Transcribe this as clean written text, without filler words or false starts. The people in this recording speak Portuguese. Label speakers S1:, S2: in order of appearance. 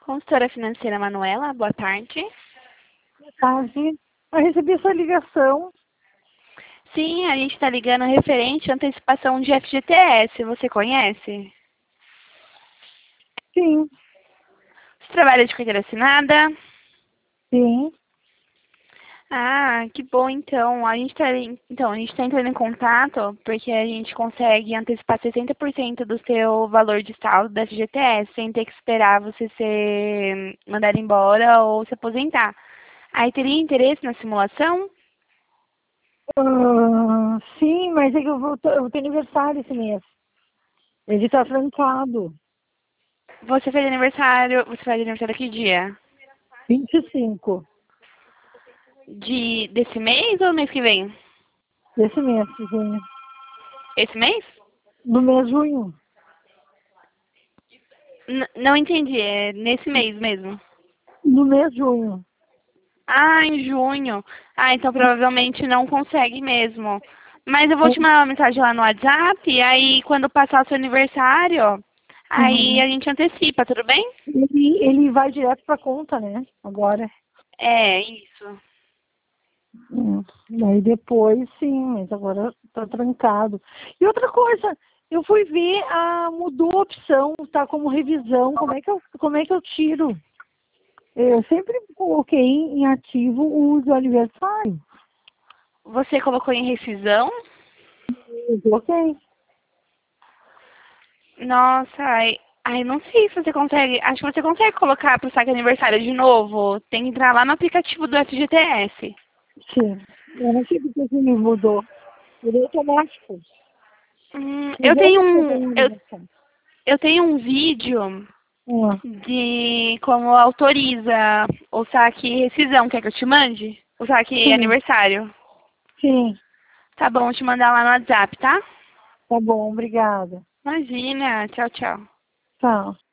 S1: Consultora financeira Manuela, boa tarde.
S2: Boa tarde. Eu recebi essa ligação.
S1: Sim, a gente está ligando referente à antecipação de FGTS. Você conhece?
S2: Sim,
S1: Você trabalha de carteira assinada?
S2: sim.
S1: Ah, que bom então. A gente está entrando em contato porque a gente consegue antecipar 60% do seu valor de saldo da FGTS sem ter que esperar você ser mandado embora ou se aposentar. Aí teria interesse na simulação?
S2: Sim, mas é que eu tenho aniversário esse mês. Ele está trancado.
S1: Você faz aniversário que dia?
S2: 25
S1: Desse mês ou mês que vem?
S2: desse mês, junho.
S1: Esse mês?
S2: No mês de junho.
S1: Não entendi, é nesse mês mesmo.
S2: No mês de junho.
S1: Ah, em junho. Ah, então provavelmente não consegue mesmo. Mas eu vou te mandar uma mensagem lá no WhatsApp, e aí quando passar o seu aniversário, aí
S2: Uhum.
S1: a gente antecipa, tudo bem?
S2: Ele vai direto para conta, né? Agora.
S1: É, isso.
S2: Daí depois, sim, mas agora está trancado. E outra coisa, eu fui ver, mudou a opção, tá como revisão. Como é que eu tiro? Eu sempre coloquei em ativo o uso do aniversário.
S1: Você colocou em rescisão?
S2: Eu coloquei.
S1: Nossa, ai, não sei se você consegue. Acho que você consegue colocar pro saque aniversário de novo. Tem que entrar lá no aplicativo do FGTS.
S2: Sim. Eu não sei porque que me mudou. Mudou automático.
S1: Eu
S2: Mudou
S1: tenho
S2: o
S1: um, eu,
S2: aniversário.
S1: eu tenho um vídeo
S2: Ah,
S1: de como autoriza o saque e rescisão. Quer que eu te mande? O saque
S2: sim,
S1: aniversário.
S2: sim.
S1: Tá bom, vou te mandar lá no WhatsApp, tá?
S2: Tá bom, obrigada.
S1: Imagina. Tchau, tchau.
S2: Tchau.